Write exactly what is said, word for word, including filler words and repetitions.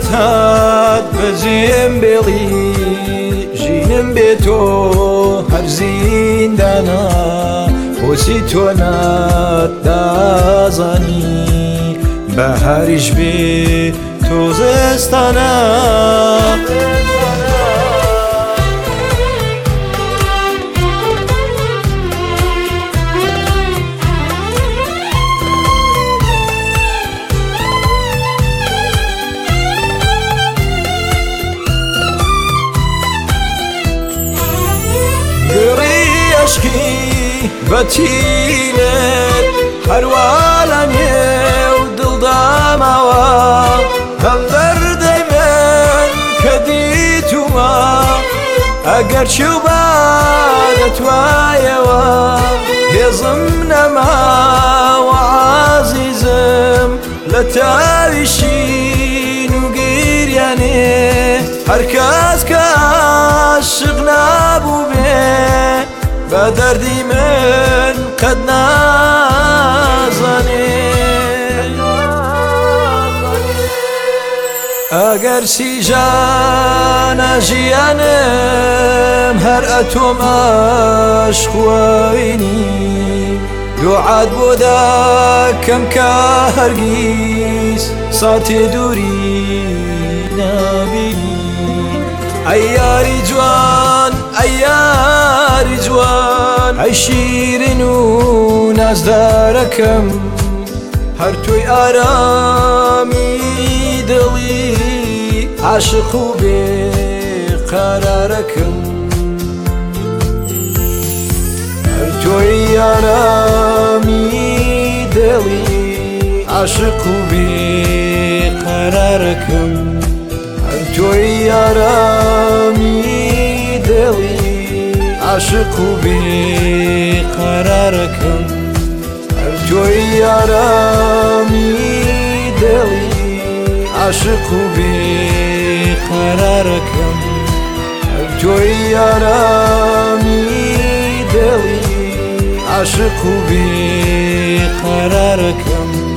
هات بەجێم بێڵی ژینم بێ تۆ هەر زیندانە بۆچی تۆ ناتدازانی بەهاریش بێ تۆ زستانە بەتیلێت هەروە نێو دڵدامەوە هەم دەردەی من کە دیتومە ئەگەر چی و با دەتوایەوە هێزم نەماوە عەزیزم لە تاویشین و گیریانێ هەر کەس کە عاشق نابوو بێ بە دەردی من قەت نازانێ ئەگەر سیژانە ژیانم هەر ئەتۆم عاشقوینی دوعات بۆ دەکەم کە هەرگیز ساتێ دووری نابینی ئەی یاری جوان ئەی یاری جوان ئەی شیرین و نازدارەکەم هەر تۆی ئارامی دڵی عاشق و بێ قەرارەکەم هەر تۆی ئارامی دڵی عاشق و بێ قەرارەکەم تۆی ئارامی دڵی عاشق و بێ قەرارەکەم هەر تۆی ئارامی دڵی عاشق و بێ قەرارەکەم هەر تۆی ئارامی دڵی عاشق و بێ قەرارەکەم